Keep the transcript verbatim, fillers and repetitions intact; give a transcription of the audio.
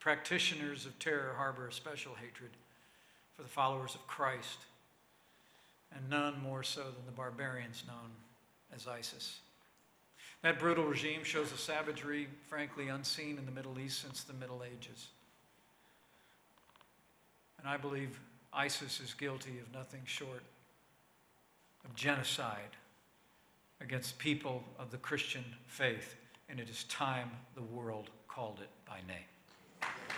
practitioners of terror harbor a special hatred for the followers of Christ, and none more so than the barbarians known as ISIS. That brutal regime shows a savagery, frankly, unseen in the Middle East since the Middle Ages. And I believe ISIS is guilty of nothing short of genocide against people of the Christian faith, and it is time the world called it by name.